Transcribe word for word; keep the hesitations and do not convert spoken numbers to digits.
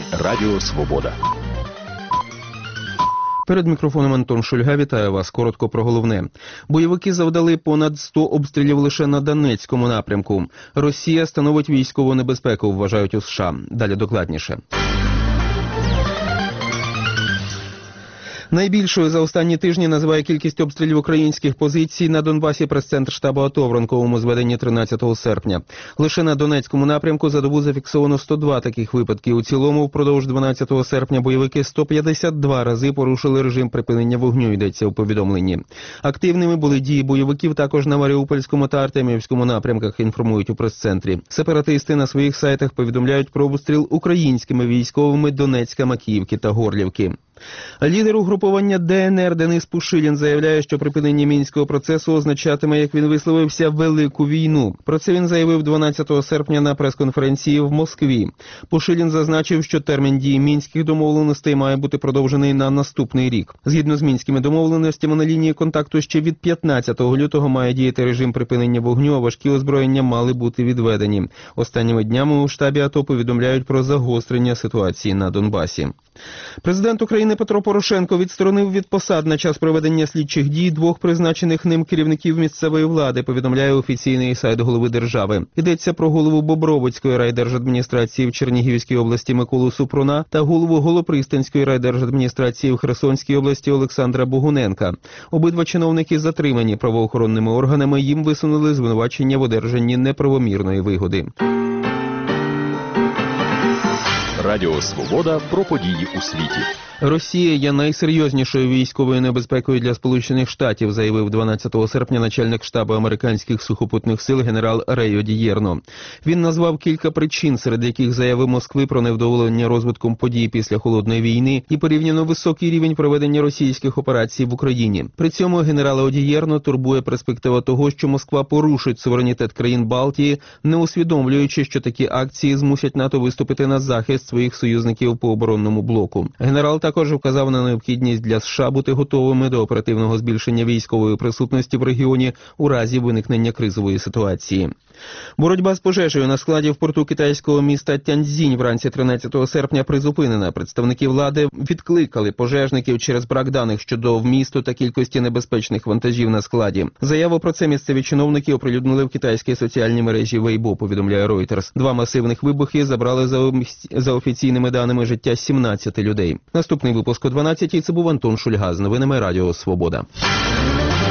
Радіо Свобода. Перед мікрофоном Антон Шульга, вітаю вас. Коротко про головне. Бойовики завдали понад сто обстрілів лише на Донецькому напрямку. Росія становить військову небезпеку, вважають у США. Далі докладніше. Найбільшою за останні тижні називає кількість обстрілів українських позицій на Донбасі прес-центр штабу АТО в ранковому зведенні тринадцятого серпня. Лише на Донецькому напрямку за добу зафіксовано сто два таких випадки. У цілому, впродовж дванадцятого серпня бойовики сто п'ятдесят два рази порушили режим припинення вогню, йдеться у повідомленні. Активними були дії бойовиків також на Маріупольському та Артемівському напрямках, інформують у прес-центрі. Сепаратисти на своїх сайтах повідомляють про обстріл українськими військовими Донецька, Макіївки та Горлівки. Лідер угруповання ДНР Денис Пушилін заявляє, що припинення Мінського процесу означатиме, як він висловився, велику війну. Про це він заявив дванадцятого серпня на прес-конференції в Москві. Пушилін зазначив, що термін дії мінських домовленостей має бути продовжений на наступний рік. Згідно з мінськими домовленостями, на лінії контакту ще від п'ятнадцятого лютого має діяти режим припинення вогню, а важкі озброєння мали бути відведені. Останніми днями у штабі АТО повідомляють про загострення ситуації на Донбасі. Президент України Петро Порошенко відсторонив від посад на час проведення слідчих дій двох призначених ним керівників місцевої влади, повідомляє офіційний сайт голови держави. Йдеться про голову Бобровицької райдержадміністрації в Чернігівській області Миколу Супруна та голову Голопристанської райдержадміністрації в Херсонській області Олександра Богуненка. Обидва чиновники затримані правоохоронними органами, їм висунули звинувачення в одержанні неправомірної вигоди. Радіо Свобода про події у світі. Росія є найсерйознішою військовою небезпекою для Сполучених Штатів, заявив дванадцятого серпня начальник штабу американських сухопутних сил генерал Рей Одієрно. Він назвав кілька причин, серед яких заяви Москви про невдоволення розвитком подій після Холодної війни і порівняно високий рівень проведення російських операцій в Україні. При цьому генерала Одієрно турбує перспектива того, що Москва порушить суверенітет країн Балтії, не усвідомлюючи, що такі акції змусять НАТО виступити на захист своїх союзників по оборонному блоку. Генерал також вказав на необхідність для США бути готовими до оперативного збільшення військової присутності в регіоні у разі виникнення кризової ситуації. Боротьба з пожежею на складі в порту китайського міста Тяньцзінь вранці тринадцятого серпня призупинена. Представники влади відкликали пожежників через брак даних щодо вмісту та кількості небезпечних вантажів на складі. Заяву про це місцеві чиновники оприлюднили в китайській соціальній мережі Weibo, повідомляє Reuters. Два масивних вибухи забрали за, за офіційними даними життя сімнадцяти людей. Наступний випуск о дванадцятій. Це був Антон Шульга з новинами Радіо Свобода.